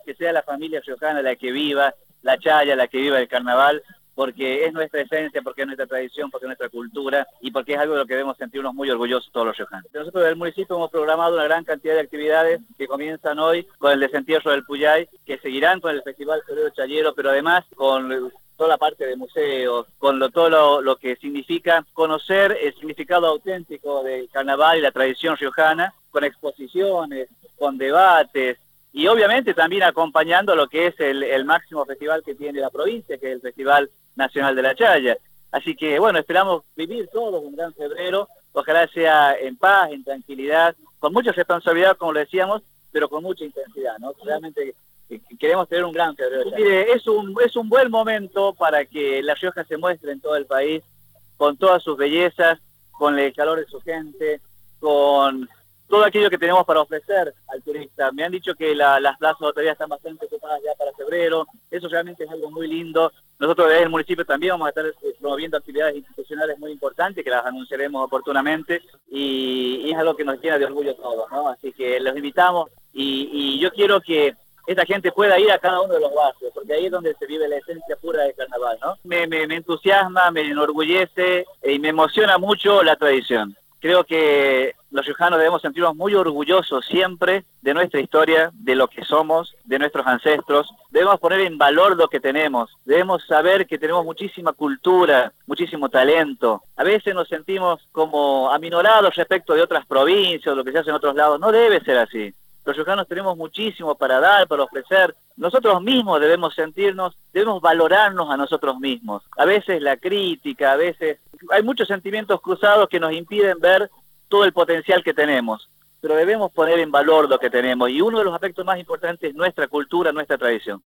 que sea la familia riojana la que viva la chaya, la que viva el carnaval, porque es nuestra esencia, porque es nuestra tradición, porque es nuestra cultura y porque es algo de lo que debemos sentirnos muy orgullosos todos los riojanos. Nosotros del municipio hemos programado una gran cantidad de actividades que comienzan hoy con el desentierro del Puyay, que seguirán con el Festival Febrero Chayero, pero además con toda la parte de museos, con todo lo que significa conocer el significado auténtico del carnaval y la tradición riojana, con exposiciones, con debates, y obviamente también acompañando lo que es el máximo festival que tiene la provincia, que es el Festival Nacional de la Chaya. Así que, bueno, esperamos vivir todos un gran febrero, ojalá sea en paz, en tranquilidad, con mucha responsabilidad, como lo decíamos, pero con mucha intensidad, ¿no? Realmente queremos tener un gran febrero. Mire, es un buen momento para que La Rioja se muestre en todo el país, con todas sus bellezas, con el calor de su gente, con todo aquello que tenemos para ofrecer al turista. Me han dicho que las plazas todavía están bastante ocupadas ya para febrero, eso realmente es algo muy lindo. Nosotros desde el municipio también vamos a estar promoviendo actividades institucionales muy importantes, que las anunciaremos oportunamente, y es algo que nos llena de orgullo a todos, ¿no? Así que los invitamos, y yo quiero que esta gente pueda ir a cada uno de los barrios, porque ahí es donde se vive la esencia pura del carnaval, ¿no? Me entusiasma, me enorgullece y me emociona mucho la tradición. Creo que los riojanos debemos sentirnos muy orgullosos siempre de nuestra historia, de lo que somos, de nuestros ancestros. Debemos poner en valor lo que tenemos. Debemos saber que tenemos muchísima cultura, muchísimo talento. A veces nos sentimos como aminorados respecto de otras provincias, lo que se hace en otros lados. No debe ser así. Los riojanos tenemos muchísimo para dar, para ofrecer. Nosotros mismos debemos sentirnos, debemos valorarnos a nosotros mismos. A veces la crítica, a veces hay muchos sentimientos cruzados que nos impiden ver todo el potencial que tenemos, pero debemos poner en valor lo que tenemos, y uno de los aspectos más importantes es nuestra cultura, nuestra tradición.